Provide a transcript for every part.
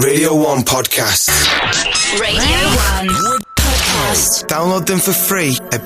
Radio 1 podcasts. Radio 1 podcasts. Download them for free at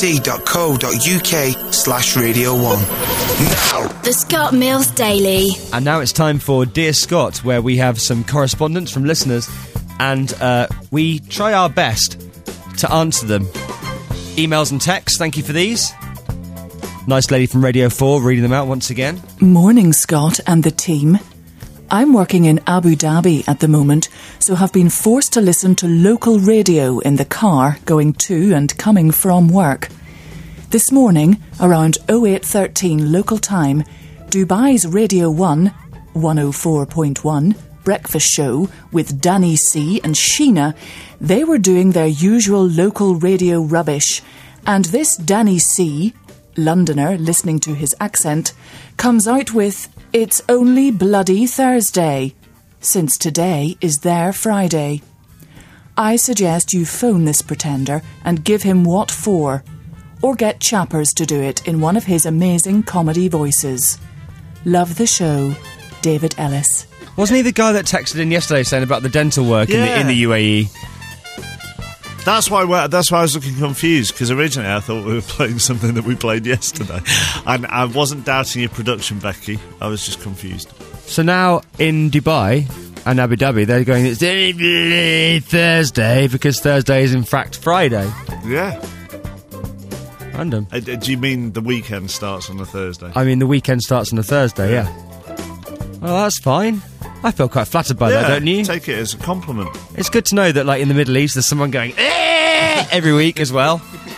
bbc.co.uk/Radio 1. Now. The Scott Mills Daily. And now it's time for Dear Scott, where we have some correspondence from listeners and we try our best to answer them. Emails and texts, thank you for these. Nice lady from Radio 4 reading them out once again. Morning, Scott and the team. I'm working in Abu Dhabi at the moment, so have been forced to listen to local radio in the car going to and coming from work. This morning, around 08:13 local time, Dubai's Radio 1, 104.1, breakfast show with Danny C and Sheena, they were doing their usual local radio rubbish, and this Danny C, Londoner listening to his accent, comes out with, "It's only bloody Thursday," since today is their Friday. I suggest you phone this pretender and give him what for, or get Chappers to do it in one of his amazing comedy voices. Love the show, David Ellis. Wasn't he the guy that texted in yesterday saying about the dental work in the UAE? That's why I was looking confused, because originally I thought we were playing something that we played yesterday. And I wasn't doubting your production, Becky. I was just confused. So now in Dubai and Abu Dhabi, they're going, it's Thursday, because Thursday is in fact Friday. Yeah. Random. Do you mean the weekend starts on a Thursday? I mean the weekend starts on a Thursday, yeah. Well, that's fine. I feel quite flattered by that, don't you? Take it as a compliment. It's good to know that, like, in the Middle East, there's someone going, every week as well.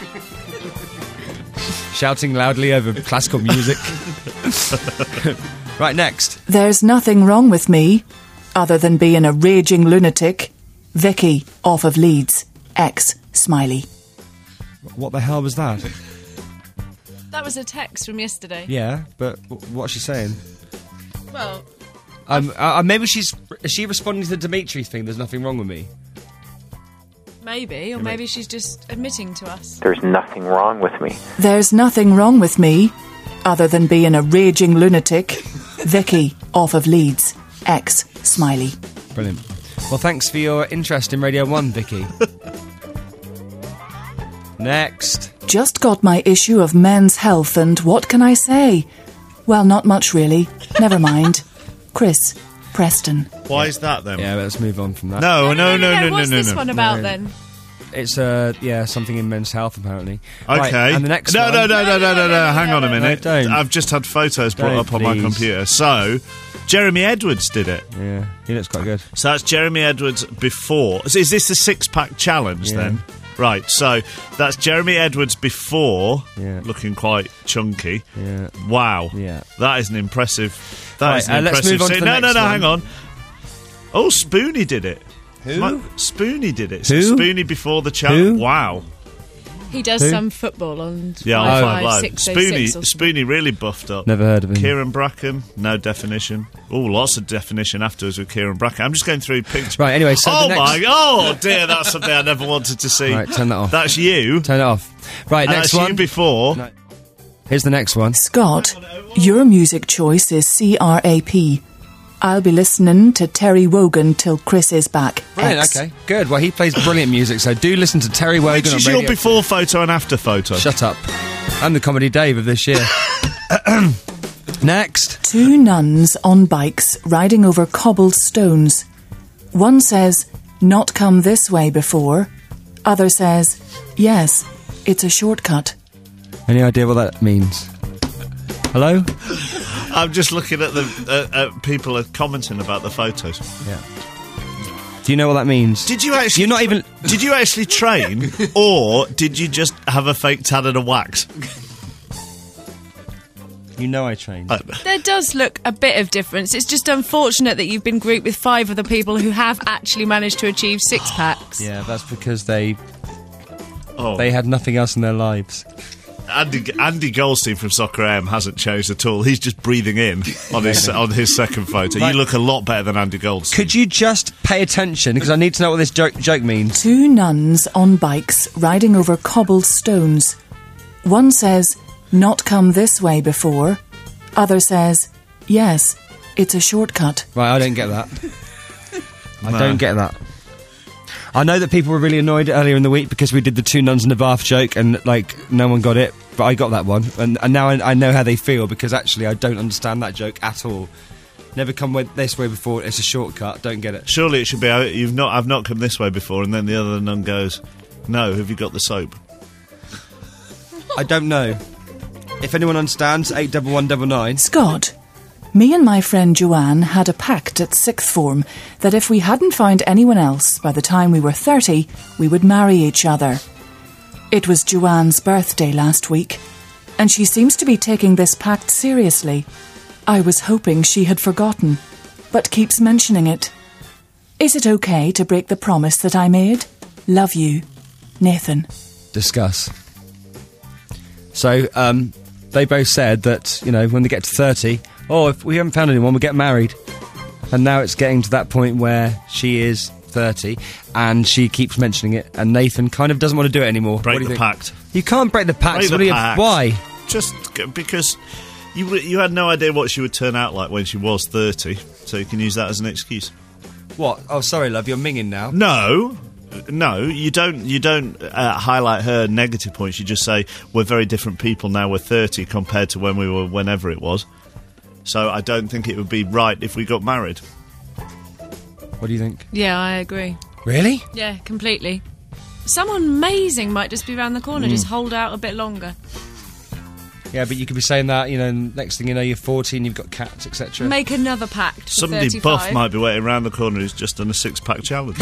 Shouting loudly over classical music. Right, next. There's nothing wrong with me, other than being a raging lunatic. Vicky, off of Leeds. X, smiley. What the hell was that? That was a text from yesterday. Yeah, but what's she saying? Well... maybe is she responding to the Dimitri thing, there's nothing wrong with me? Maybe, or maybe she's just admitting to us. There's nothing wrong with me. There's nothing wrong with me, other than being a raging lunatic. Vicky, off of Leeds. X, smiley. Brilliant. Well, thanks for your interest in Radio 1, Vicky. Next. Just got my issue of Men's Health, and what can I say? Well, not much really. Never mind. Chris, Preston. Why is that then? Yeah, let's move on from that. No. What's this one about then? It's something in Men's Health apparently. Okay. Right, and the next No. one. Hang on a minute. No, don't. I've just had photos brought up on my computer. So, Jeremy Edwards did it. Yeah, he looks quite good. So that's Jeremy Edwards before. So is this the 6-pack challenge then? Right, so that's Jeremy Edwards before, looking quite chunky. Yeah. Wow. Yeah. That is an impressive... Let's move on to the next one. Hang on. Oh, Spoonie did it. Who? Spoonie did it. Who? So Spoonie before the challenge. Who? Wow. He does some football on 5 Live. 606 or Spoonie really buffed up. Never heard of him. Kieran Bracken, no definition. Oh, lots of definition afterwards with Kieran Bracken. I'm just going through pictures. Right, anyway, so the next... Oh dear, that's something I never wanted to see. Right, turn that off. That's you. Turn it off. Right, And next that's one. you before. No. Here's the next one. Scott, your music choice is CRAP. I'll be listening to Terry Wogan till Chris is back. Brilliant, X. okay. Good. Well, he plays brilliant music, so do listen to Terry Wogan Which on is Radio your before photo and after photo? Shut up. I'm the Comedy Dave of this year. Next. 2 nuns on bikes riding over cobbled stones. One says, "Not come this way before." Other says, "Yes, it's a shortcut." Any idea what that means? Hello? I'm just looking at the people are commenting about the photos. Yeah. Do you know what that means? Did you actually? You're not even. Did you actually train, or did you just have a fake tan and a wax? You know I trained. There does look a bit of difference. It's just unfortunate that you've been grouped with 5 other people who have actually managed to achieve 6-packs. Yeah, that's because they had nothing else in their lives. Andy Goldstein from Soccer AM hasn't changed at all. He's just breathing in on his second photo. Right. You look a lot better than Andy Goldstein. Could you just pay attention? Because I need to know what this joke means. 2 nuns on bikes riding over cobbled stones. One says, "Not come this way before." Other says, "Yes, it's a shortcut." Right, I don't get that. I don't get that. I know that people were really annoyed earlier in the week because we did the two nuns in the bath joke and, like, no one got it, but I got that one. And now I know how they feel because, actually, I don't understand that joke at all. Never come this way before, it's a shortcut, don't get it. Surely it should be, I've not come this way before, and then the other nun goes, no, have you got the soap? I don't know. If anyone understands, 81199. Scott, me and my friend Joanne had a pact at sixth form that if we hadn't found anyone else by the time we were 30, we would marry each other. It was Joanne's birthday last week, and she seems to be taking this pact seriously. I was hoping she had forgotten, but keeps mentioning it. Is it okay to break the promise that I made? Love you, Nathan. Discuss. So, they both said that, you know, when they get to 30, if we haven't found anyone, we'll get married. And now it's getting to that point where she is 30, and she keeps mentioning it, and Nathan kind of doesn't want to do it anymore. Break the pact. You can't break the pact. Why? Just because you had no idea what she would turn out like when she was 30, so you can use that as an excuse. What? Oh, sorry, love, you're minging now. No, you don't highlight her negative points. You just say, we're very different people now, we're 30 compared to when we were whenever it was. So I don't think it would be right if we got married. What do you think? Yeah, I agree. Really? Yeah, completely. Someone amazing might just be around the corner, just hold out a bit longer. Yeah, but you could be saying that, you know, next thing you know, you're 40 and you've got cats, etc. Make another pact for Somebody 35. buff might be waiting around the corner who's just done a 6-pack challenge.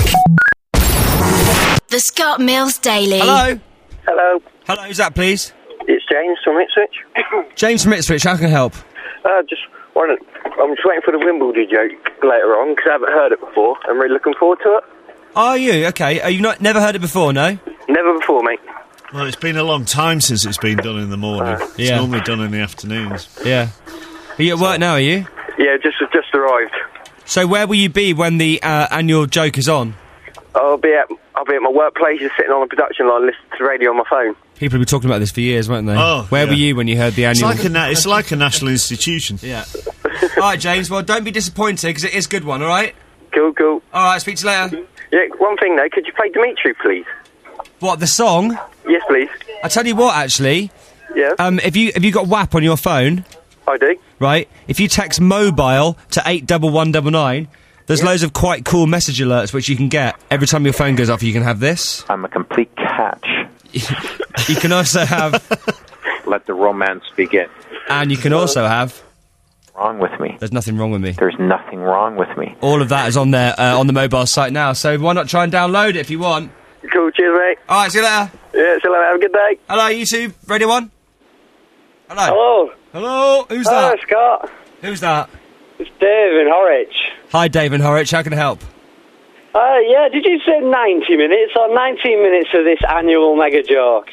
The Scott Mills Daily. Hello? Hello, Hello, who's that, please? it's James from Ipswich. James from Ipswich, how can I help? I'm just waiting for the Wimbledon joke later on because I haven't heard it before. I'm really looking forward to it. Are you? Okay. Are you never heard it before, no? Never before, mate. Well, it's been a long time since it's been done in the morning. It's Yeah. normally done in the afternoons. Yeah. Are you at work now, are you? Yeah, just arrived. So where will you be when the annual joke is on? I'll be at my workplace, just sitting on the production line, listening to the radio on my phone. People have been talking about this for years, weren't they? Oh, Where yeah. were you when you heard the annual... It's like a national institution. Yeah. All right, James, well, don't be disappointed, because it is a good one, all right? Cool. All right, speak to you later. Yeah, one thing though, could you play Dimitri, please? What, the song? Yes, please. I tell you what, actually, Yeah, if you got WAP on your phone, I do. right, if you text mobile to 81199, there's loads of quite cool message alerts which you can get. Every time your phone goes off, you can have this. I'm a complete catch. You can also have... Let the romance begin. And you can also have... Wrong with me. There's nothing wrong with me. There's nothing wrong with me. All of that is on there, on the mobile site now, so why not try and download it if you want? Cool, cheers, mate. All right, see you later. Yeah, see you later. Have a good day. Hello, YouTube, Radio 1? Hello. Hello. Hello, who's Hello, that? Scott. Who's that? It's Dave in Horwich. Hi, Dave in Horwich, how can I help? Yeah, did you say 90 minutes or 19 minutes of this annual mega joke?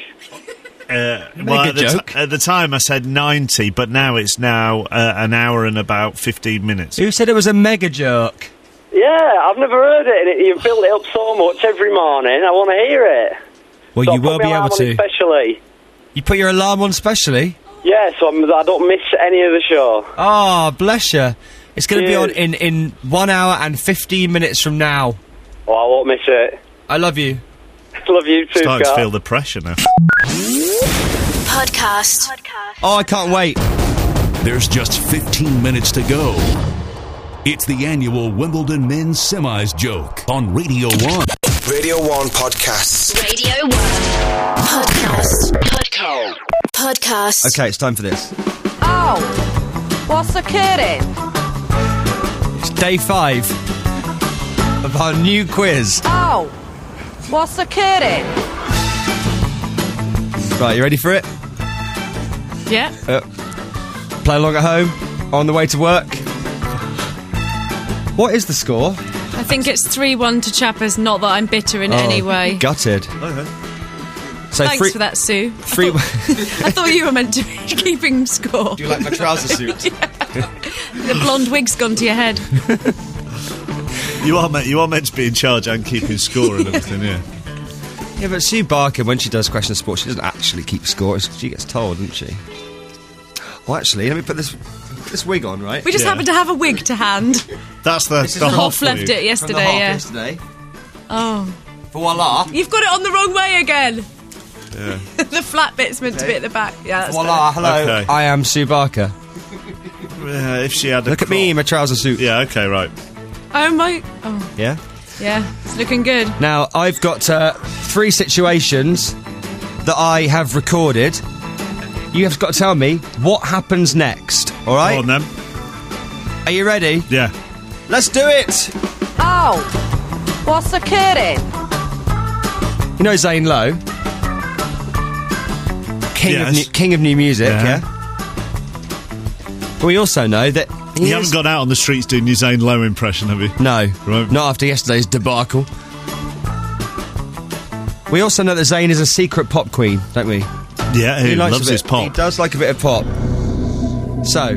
At the time I said 90, but now it's an hour and about 15 minutes. Who said it was a mega joke? Yeah, I've never heard it, and you've built it up so much every morning. I want to hear it. Well, So you I'll will put my be able alarm on it to. Specially. You put your alarm on specially? Yeah, so I don't miss any of the show. Oh, bless you. It's going to be on Cheers. in 1 hour and 15 minutes from now. Oh, I won't miss it. I love you. Love you too, Starting to Scott. feel the pressure now. Podcast. Oh, I can't wait. There's just 15 minutes to go. It's the annual Wimbledon Men's Semis joke on Radio 1. Radio 1 Podcasts. Radio 1. Podcast. Okay, it's time for this. Oh, what's occurring? It's day 5 of our new quiz. Oh, what's occurring? Right, you ready for it? Yeah. Play along at home, on the way to work. What is the score? I think it's 3-1 to Chappers, not that I'm bitter in any way. Gutted. So Thanks for that, Sue. 3 I thought you were meant to be keeping score. Do you like my trouser suit? The blonde wig's gone to your head. You are meant to be in charge and keeping score and everything, yeah. Yeah, but Sue Barker, when she does Question of Sport, she doesn't actually keep score. She gets told, doesn't she? Well, actually, let me put this... this wig on, right? We just happened to have a wig to hand. That's the Hoff Hoff left wig. it From the yesterday, Hoff yeah. yesterday. Oh. Voila. You've got it on the wrong way again. Yeah. The flat bit's meant to be at the back. Yeah, that's Voila. better. Hello. Okay. I am Sue Barker. If she had a Look at me in my trouser suit. Yeah, okay, right. Oh, my... Oh, Yeah? yeah. It's looking good. Now, I've got 3 situations that I have recorded. You have got to tell me what happens next, all right? Go on, then. Are you ready? Yeah. Let's do it! Oh, what's occurring? You know Zane Lowe? Yes. King of new music, Yeah. yeah? But we also know that... You haven't gone out on the streets doing your Zane Lowe impression, have you? No, Right. not after yesterday's debacle. We also know that Zayn is a secret pop queen, don't we? Yeah, he likes loves a bit, his pop. He does like a bit of pop. So,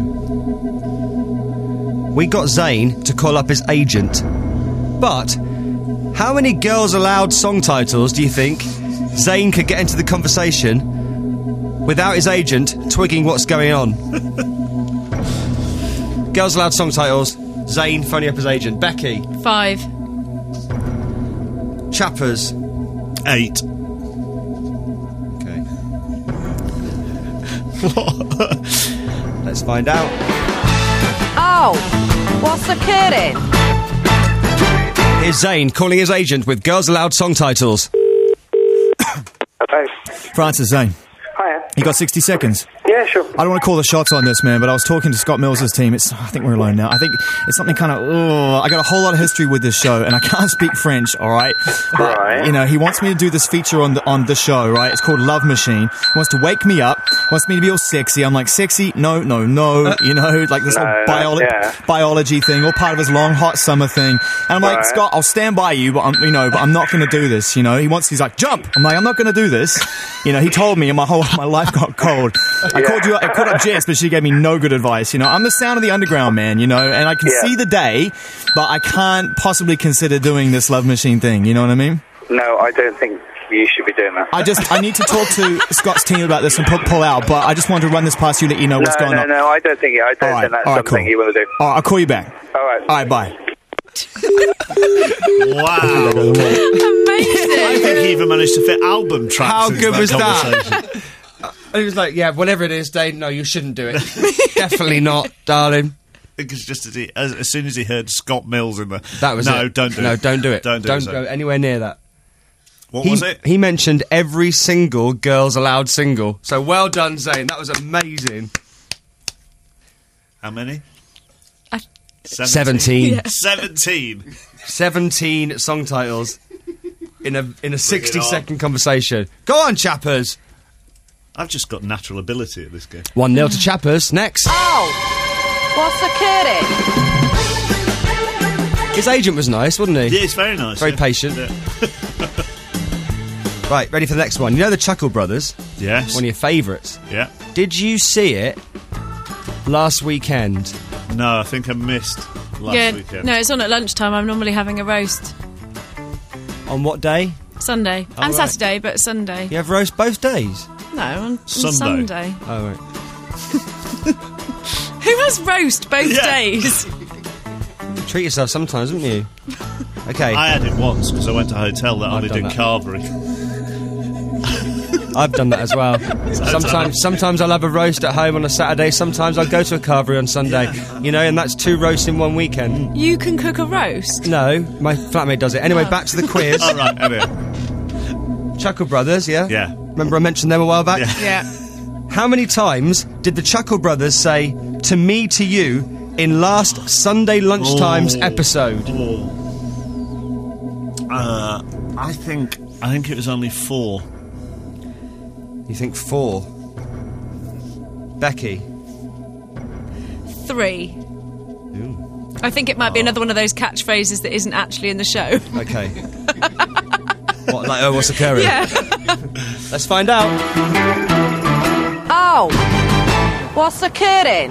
we got Zayn to call up his agent. But, how many Girls Aloud song titles do you think Zayn could get into the conversation without his agent twigging what's going on? Girls Aloud song titles, Zayn phoning up his agent. Becky. 5. Chappers. 8. Okay. Let's find out. Oh, what's occurring? Here's Zayn calling his agent with Girls Aloud song titles. Hello. Francis Zane, Hiya. you got 60 seconds. Yeah, sure. I don't want to call the shots on this, man, but I was talking to Scott Mills' team. I think we're alone now. I think it's something kind of... I got a whole lot of history with this show, and I can't speak French, all right? But, Right. you know, he wants me to do this feature on the show, right? It's called Love Machine. He wants to wake me up, wants me to be all sexy. I'm like, sexy? No. You know, like this whole biology thing, all part of his long, hot summer thing. And I'm like, Right. Scott, I'll stand by you, but I'm not going to do this, you know? He's like, jump! I'm like, I'm not going to do this. You know, he told me, and my life got cold. I called up Jess, but she gave me no good advice. You know, I'm the sound of the underground, man, you know, and I can see the day, but I can't possibly consider doing this Love Machine thing, you know what I mean? No, I don't think you should be doing that. I need to talk to Scott's team about this and pull out, but I just wanted to run this past you, let you know what's going on. No, I don't think that's something cool. you want to do. All right, I'll call you back. All right, bye. Wow. Amazing. I think he even managed to fit album tracks. How into good was that? conversation. He was like, yeah, whatever it is, Dave, no, you shouldn't do it. Definitely not, darling. Because just as soon as he heard Scott Mills in there, That was no, it. don't do it. No, don't do it. Don't do Don't it. go anywhere near that. What was it? He mentioned every single Girls Aloud single. So well done, Zayn. That was amazing. How many? 17. Yeah. 17. 17 song titles in a 60-second conversation. Go on, Chappers. I've just got natural ability at this game. 1-0 to Chappers. Next. Oh, what's occurring? His agent was nice, wasn't he? Yeah, it's very nice. Very yeah. patient. Yeah. Right, ready for the next one. You know the Chuckle Brothers? Yes. One of your favourites. Yeah. Did you see it last weekend? No, I think I missed last weekend. No, it's on at lunchtime. I'm normally having a roast. On what day? Sunday. Oh, and right. Saturday, but Sunday. You have roast both days? No, on Sunday. Sunday. Oh, right. Who has roast both days? Treat yourself sometimes, haven't you? Okay. I had it once because I went to a hotel that only done did that. carvery. I've done that as well. Sometimes I'll have a roast at home on a Saturday. Sometimes I'll go to a carvery on Sunday. You know, and that's 2 roasts in one weekend. You can cook a roast? No, my flatmate does it. Anyway, back to the quiz. All right, anyway. Chuckle Brothers, yeah? Yeah. Remember I mentioned them a while back? Yeah. How many times did the Chuckle Brothers say, "to me, to you," in last Sunday lunchtime's episode? I think it was only 4. You think 4? Becky? 3. I think it might be another one of those catchphrases that isn't actually in the show. Okay. What, like, what's occurring? Yeah. Let's find out. Oh, what's occurring?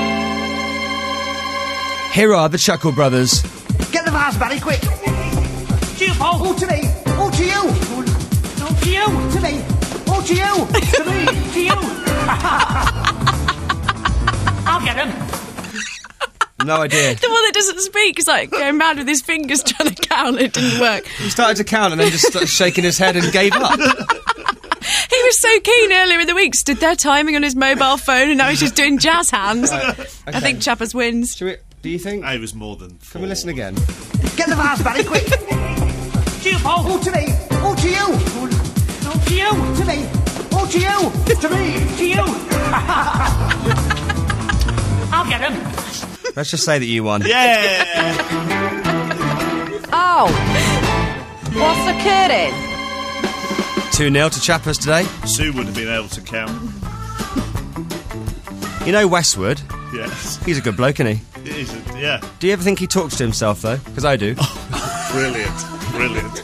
Here are the Chuckle Brothers. Get the vase, Barry, quick! To you, Paul! Oh, to me! Oh, to you! No, to you! To me! Oh, to you! To me! To you! I'll get him! No idea. The one that doesn't speak is like going mad with his fingers trying to count. It didn't work. He started to count and then just started shaking his head and gave up. He was so keen earlier in the week, stood there timing on his mobile phone, and now he's just doing jazz hands. I think Chappers wins. Do you think? I was more than 4. Can we listen again? Get the vase, Barry, quick. To you, Paul. Oh, to me. Oh, to you. Oh, to you. To me. Oh, to you. To me. To you. I'll get him. Let's just say that you won. Yeah! Oh, what's occurring? 2-0 to Chappers today. Sue would have been able to count. You know Westwood? Yes. He's a good bloke, isn't he? It is, yeah. Do you ever think he talks to himself, though? Because I do. Brilliant. Brilliant.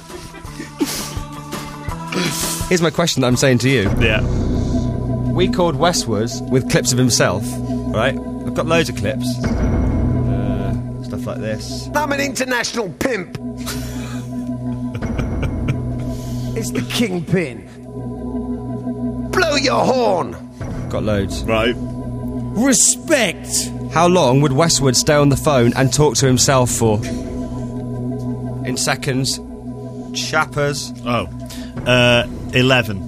Here's my question that I'm saying to you. Yeah. We called Westwood with clips of himself, right? I've got loads of clips. Stuff like this. I'm an international pimp. It's the Kingpin. Blow your horn. Got loads. Right. Respect. How long would Westwood stay on the phone and talk to himself for? In seconds. Chappers. 11.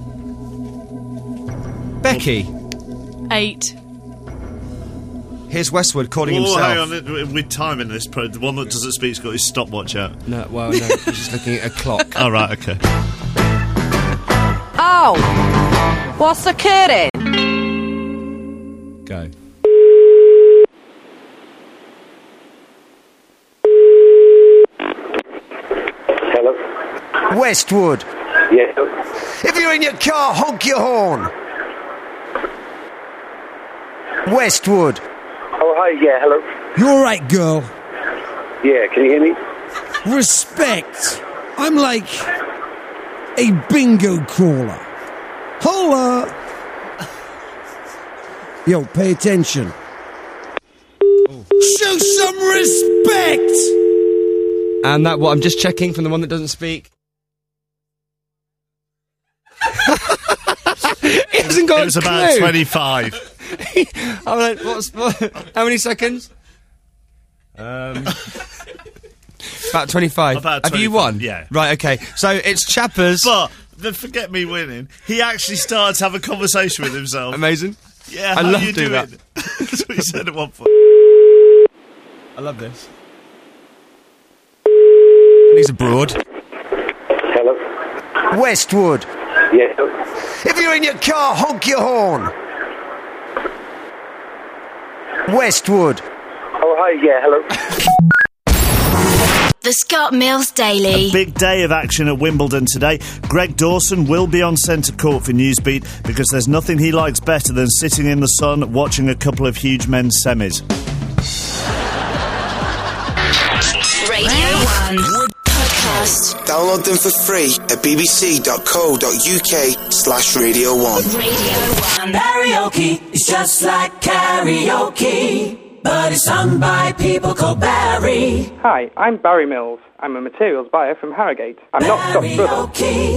Becky. 8. Here's Westwood calling himself. Hang on, with time in this, the one that doesn't speak's got his stopwatch out. No, well, no, he's just looking at a clock. Oh, right, okay. Oh, what's occurring? Go. Hello? Westwood. Yeah. If you're in your car, honk your horn. Westwood. Oh, hi, yeah, hello. You alright, girl? Yeah, can you hear me? Respect. I'm like a bingo crawler. Holla! Yo, pay attention. Show some respect! And that, what I'm just checking from the one that doesn't speak. He hasn't got It was a about clue. 25. I'm like, how many seconds? About 25. About Have you 25, won? yeah. Right, okay. So it's Chappers. But, forget me winning, he actually started to have a conversation with himself. Amazing. Yeah, I how love you doing doing? that. That's what he said at one point. I love this. And he's abroad. Hello? Westwood. Yeah. If you're in your car, honk your horn. Westwood. Oh, hi, yeah, hello. The Scott Mills Daily. Big day of action at Wimbledon today. Greg Dawson will be on centre court for Newsbeat because there's nothing he likes better than sitting in the sun watching a couple of huge men's semis. Radio 1 Podcast. Download them for free at bbc.co.uk/Radio 1. Radio 1. Karaoke is just like karaoke, but it's sung by people called Barry. Hi, I'm Barry Mills. I'm a materials buyer from Harrogate. I'm not Scott's brother.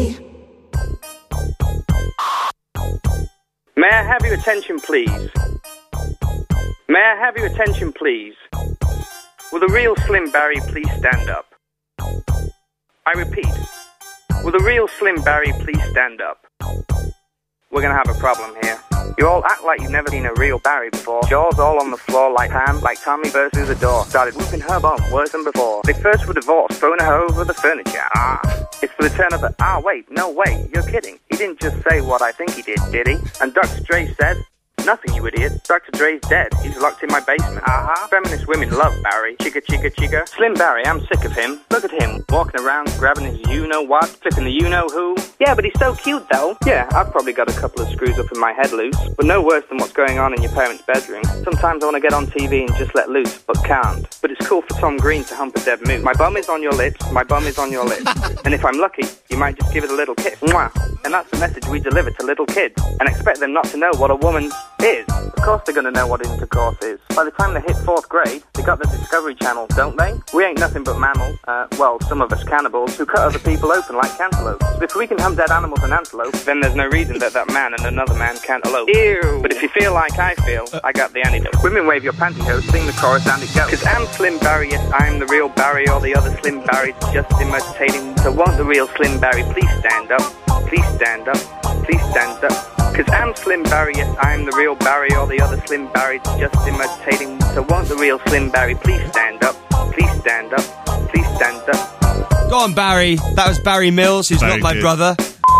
May I have your attention, please? May I have your attention, please? Will the real Slim Barry please stand up? I repeat, will the real Slim Barry please stand up? We're gonna have a problem here. You all act like you've never seen a real Barry before. Jaws all on the floor like Pam, like Tommy versus the door. Started whooping her bum worse than before. They first were divorced, throwing her over the furniture. It's for the turn of the... wait, no way, you're kidding. He didn't just say what I think he did he? And Dr. Dre said... Nothing, you idiot. Dr. Dre's dead. He's locked in my basement. Feminist women love Barry. Chica, chica, chica. Slim Barry, I'm sick of him. Look at him, walking around, grabbing his you-know-what, flipping the you-know-who. Yeah, but he's so cute, though. Yeah, I've probably got a couple of screws up in my head loose, but no worse than what's going on in your parents' bedroom. Sometimes I want to get on TV and just let loose, but can't. But it's cool for Tom Green to hump a dead moose. My bum is on your lips, my bum is on your lips. And if I'm lucky, you might just give it a little kiss. Mwah. And that's the message we deliver to little kids, and expect them not to know what a woman is. Of course they're going to know what intercourse is. By the time they hit 4th grade, they got the Discovery Channel, don't they? We ain't nothing but mammals, well, some of us cannibals, who cut other people open like cantaloupes. So if we can help I'm dead animals and antelope. Then there's no reason that man and another man can't elope. Ew. But if you feel like I feel, I got the antidote. Women wave your pantyhose, sing the chorus and it goes. Cause I'm Slim Barry, yes, I'm the real Barry. All the other Slim Barrys just imitating. So won't the real Slim Barry please stand up? Please stand up. Please stand up. Cause I'm Slim Barry, yes, I'm the real Barry. All the other Slim Barrys just imitating. So won't the real Slim Barry please stand up? Please stand up. Please stand up. Go on, Barry. That was Barry Mills, who's Very not my good. brother.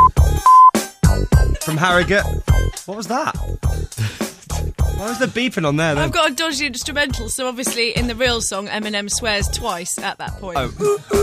From Harrogate. What was that? Why was there beeping on there then? I've got a dodgy instrumental, so obviously in the real song, Eminem swears twice at that point. Oh.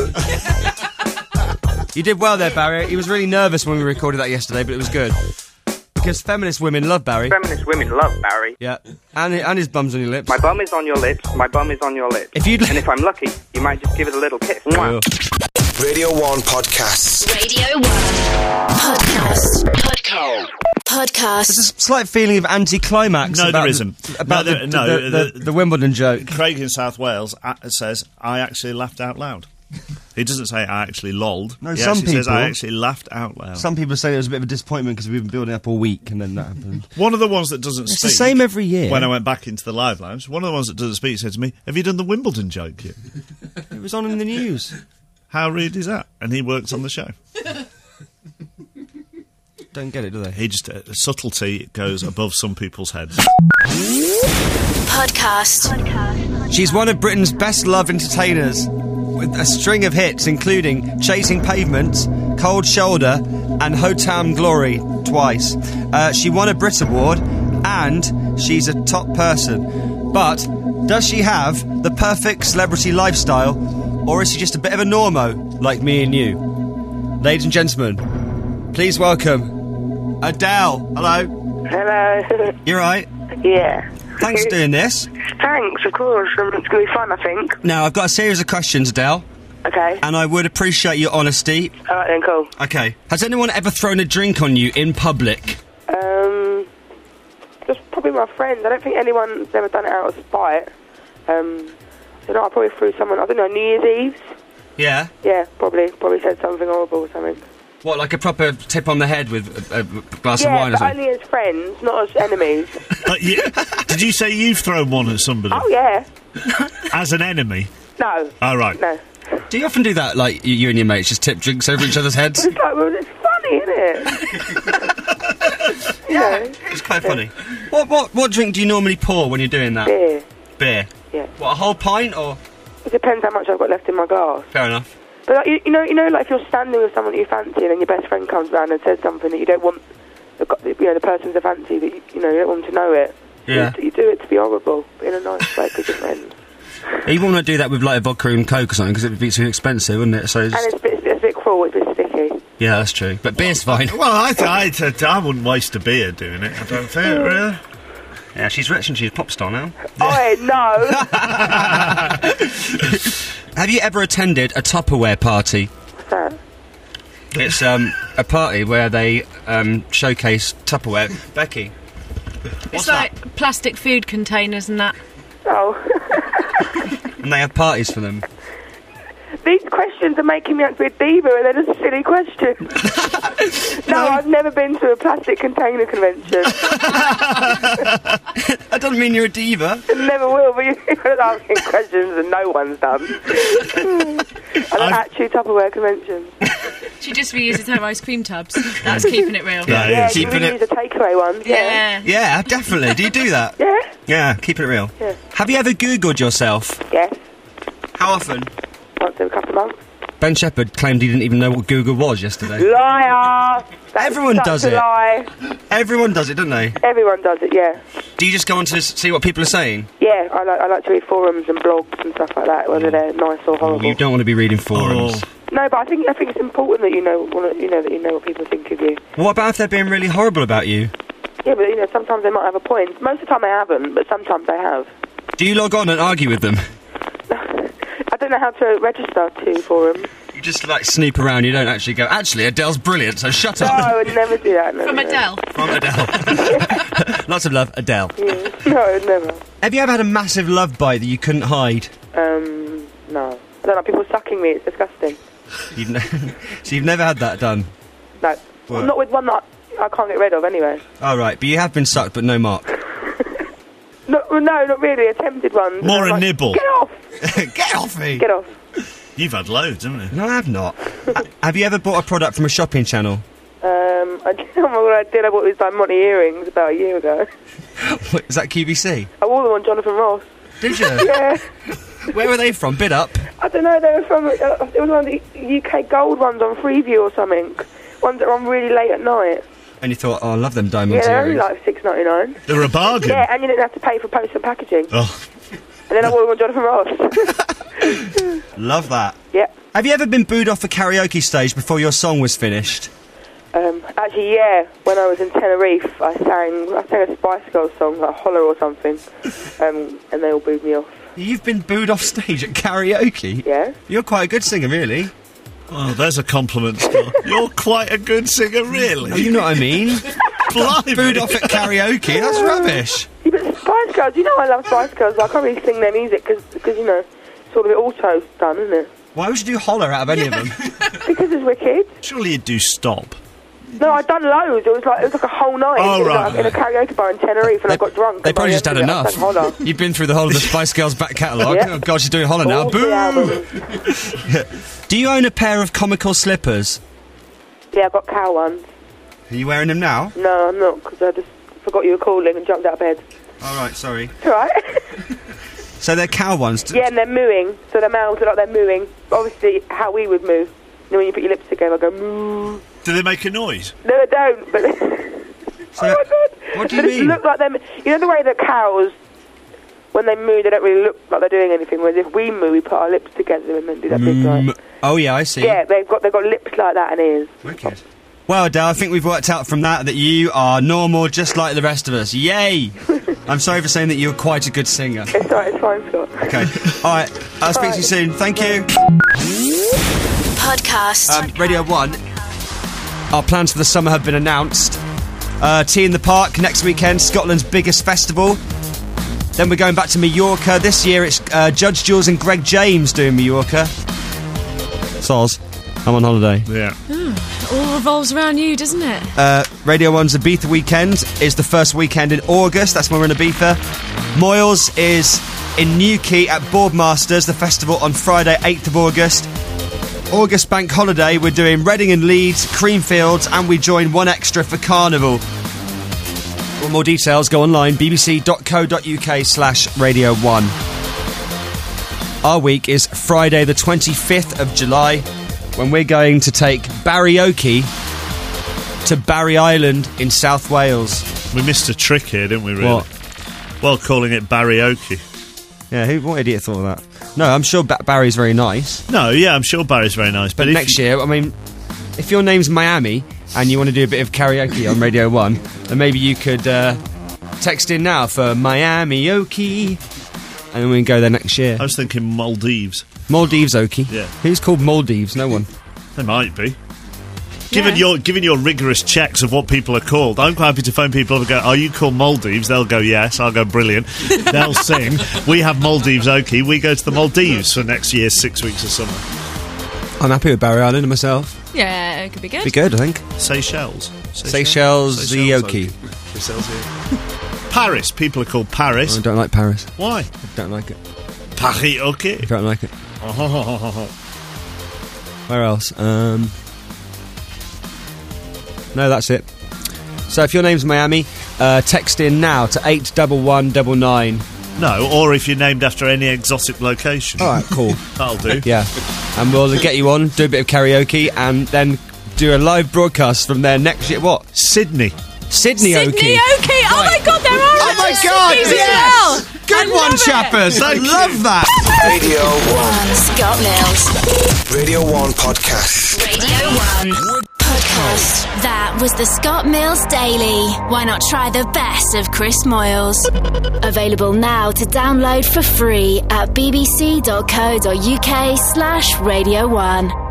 You did well there, Barry. He was really nervous when we recorded that yesterday, but it was good. Because feminist women love Barry. Feminist women love Barry. Yeah. And his bum's on your lips. My bum is on your lips, my bum is on your lips. And if I'm lucky, you might just give it a little kiss. Mwah. Radio 1 Podcasts. Radio 1 Podcast. Podcast. There's a slight feeling of anticlimax. No, about there isn't. About the Wimbledon joke. Craig in South Wales says, I actually laughed out loud. He doesn't say I actually lolled. No, he some actually says people- I actually laughed out loud. Some people say it was a bit of a disappointment because we've been building up all week and then that happened. One of the ones that doesn't It's speak... the same every year. When I went back into the live lounge, one of the ones that doesn't speak said to me, have you done the Wimbledon joke yet? It was on in the news. How rude is that? And he works on the show. Don't get it, do they? He just... subtlety goes above some people's heads. Podcast. She's one of Britain's best-loved entertainers, with a string of hits including Chasing Pavements, Cold Shoulder and Hotam Glory twice. She won a Brit Award and she's a top person. But does she have the perfect celebrity lifestyle, or is she just a bit of a normo like me and you? Ladies and gentlemen, please welcome Adele. Hello. Hello. You right? Yeah. Thanks for doing this. Thanks, of course. It's going to be fun, I think. Now, I've got a series of questions, Adele. Okay. And I would appreciate your honesty. All right then, cool. Okay. Has anyone ever thrown a drink on you in public? Just probably my friends. I don't think anyone's ever done it out of spite. I probably threw someone, I don't know, New Year's Eve's? Yeah. Yeah, probably said something horrible or something. What, like a proper tip on the head with a glass of wine or but something? only as friends, not as enemies. Did you say you've thrown one at somebody? Oh, yeah. As an enemy? No. Oh, right. No. Do you often do that, like, you and your mates just tip drinks over each other's heads? It's like, well, it's funny, isn't it? Yeah. It's quite funny. What drink do you normally pour when you're doing that? Beer. Beer? Yeah. What, a whole pint, or...? It depends how much I've got left in my glass. Fair enough. But like, you know, like if you're standing with someone that you fancy, and then your best friend comes round and says something that you don't want, the person's a fancy that you don't want to know it. Yeah. You do it to be horrible, but in a nice way, because you're friends. You wouldn't want to do that with, like, a vodka and Coke or something, because it would be too expensive, wouldn't it? So And it's a bit cruel, it's a bit sticky. yeah, that's true. But beer's fine. Well, I wouldn't waste a beer doing it. I don't think, really. Yeah, she's rich and she's a pop star now. Oh, no! Have you ever attended a Tupperware party? What's that? It's a party where they showcase Tupperware. Becky. It's like plastic food containers and that. Oh. And they have parties for them. These questions are making me out to be a diva, and they're just silly questions. No, I've never been to a plastic container convention. That doesn't mean you're a diva. Never will, but you're asking questions that no one's done. I don't actually Tupperware conventions. She just reuses her ice cream tubs. That's keeping it real. Yeah, you use a takeaway one. Yeah. Yeah, definitely. Do you do that? Yeah. Yeah, keep it real. Yeah. Have you ever Googled yourself? Yes. How often? Once in a couple of months. Ben Shepherd claimed he didn't even know what Google was yesterday. Liar! That's Everyone such does a it. Lie. Everyone does it, don't they? Everyone does it, yeah. Do you just go on to see what people are saying? Yeah, I like to read forums and blogs and stuff like that, whether they're nice or horrible. You don't want to be reading forums. No, but I think it's important that you know what people think of you. What about if they're being really horrible about you? Yeah, but sometimes they might have a point. Most of the time they haven't, but sometimes they have. Do you log on and argue with them? I don't know how to register to forums. You just, like, snoop around, you don't actually go, actually, Adele's brilliant, so shut No, up. I would never do that. No, From no. Adele. From Adele. Lots of love, Adele. Yeah. No, I would never. Have you ever had a massive love bite that you couldn't hide? No. I don't like people sucking me, it's disgusting. So you've never had that done? No. What? Not with one that I can't get rid of anyway. Oh, right, but you have been sucked, but no mark. No, not really. Attempted ones. More I'm a like, nibble. Get off! Get off me! Get off. You've had loads, haven't you? No, I have not. Have you ever bought a product from a shopping channel? I don't know what I did. I bought these Monty earrings about a year ago. What, is that QVC? I wore them on Jonathan Ross. Did you? Yeah. Where were they from? Bid Up? I don't know. They were from. It was one of the UK Gold ones on Freeview or something. Ones that are on really late at night. And you thought, oh, I love them diamonds Yeah, they're only earrings. like $6.99. They were a bargain. Yeah, and you didn't have to pay for post and packaging. Oh, And then I wore them on Jonathan Ross. Love that. Yeah. Have you ever been booed off a karaoke stage before your song was finished? Actually, yeah. When I was in Tenerife, I sang a Spice Girls song, like Holler or something, and they all booed me off. You've been booed off stage at karaoke? Yeah. You're quite a good singer, really. oh, there's a compliment, Scott. You're quite a good singer, really. Oh, you know what I mean? Blimey. Booed off at karaoke? That's rubbish. Yeah, but Spice Girls, you know I love Spice Girls, but I can't really sing their music because you know, sort of it auto done, isn't it? Why would you do Holler out of any of them? Because it's wicked. Surely you'd do Stop. No, I'd done loads. It was like a whole night. Oh, It was right. like in a karaoke bar in Tenerife, and I got drunk. They and probably by just the had end of it, I enough. sang Holler. You've been through the whole of the Spice Girls back catalogue. Yep. Oh, God, she's doing Holler now. All three Boo! albums. Do you own a pair of comical slippers? Yeah, I've got cow ones. Are you wearing them now? No, I'm not, because I just forgot you were calling and jumped out of bed. All right, sorry. It's alright. So they're cow ones. Yeah, and they're mooing, so their mouths are like they're mooing. Obviously, how we would moo. You know, when you put your lips together, go moo. Do they make a noise? No, they don't, but... So, oh, my God. what do you But mean? It look like them... You know the way that cows, when they moo, they don't really look like they're doing anything, whereas if we moo, we put our lips together and then do that big, like... Oh, yeah, I see. Yeah, they've got lips like that and ears. Wicked. Well, Dale, I think we've worked out from that you are normal, just like the rest of us. Yay! I'm sorry for saying that you're quite a good singer. It's alright, it's fine, Scott. Okay. All right. I'll speak to you soon. Thank you. Podcast. Radio 1. Our plans for the summer have been announced. Tea in the Park next weekend, Scotland's biggest festival. Then we're going back to Mallorca. This year it's Judge Jules and Greg James doing Mallorca. Soz, I'm on holiday. Yeah. All revolves around you, doesn't it? Radio 1's Ibiza weekend is the first weekend in August. That's when we're in Ibiza. Moyles is in Newquay at Boardmasters, the festival on Friday, 8th of August. August bank holiday, we're doing Reading and Leeds, Creamfields, and we join One Extra for Carnival. For more details, go online, bbc.co.uk/Radio 1. Our week is Friday the 25th of July, when we're going to take Barrioki to Barry Island in South Wales. We missed a trick here, didn't we, really? What? Well, calling it Barrioki. Yeah, what idiot thought of that? No, I'm sure Barry's very nice. No, yeah, I'm sure Barry's very nice. But next year, I mean, if your name's Miami and you want to do a bit of karaoke on Radio 1, then maybe you could text in now for Miami-oki, and then we can go there next year. I was thinking Maldives. Maldives-oki? Yeah. Who's called Maldives? No one. They might be. Given your rigorous checks of what people are called, I'm quite happy to phone people up and go, are you called Maldives? They'll go, yes. I'll go, brilliant. They'll sing, we have Maldives-oki. We go to the Maldives for next year's 6 weeks of summer. I'm happy with Barry Island myself. Yeah, it could be good. Be good, I think. Seychelles. Seychelles-oki. Paris. People are called Paris. I don't like Paris. Why? I don't like it. Paris-oki. I don't like it. Where else? No, that's it. So if your name's Miami, text in now to 81199. No, or if you're named after any exotic location. All right, cool. That'll do. Yeah. And we'll get you on, do a bit of karaoke, and then do a live broadcast from there next year. What? Sydney. Sydney-oki. Sydney-oki! Oh my God, there are Oh my God, Sydneys yes! as well. Good one, chappers! I love that! Radio 1. Scott Mills. Radio 1 Podcast. Radio 1 Podcast. That was the Scott Mills Daily. Why not try the best of Chris Moyles? Available now to download for free at bbc.co.uk/Radio 1.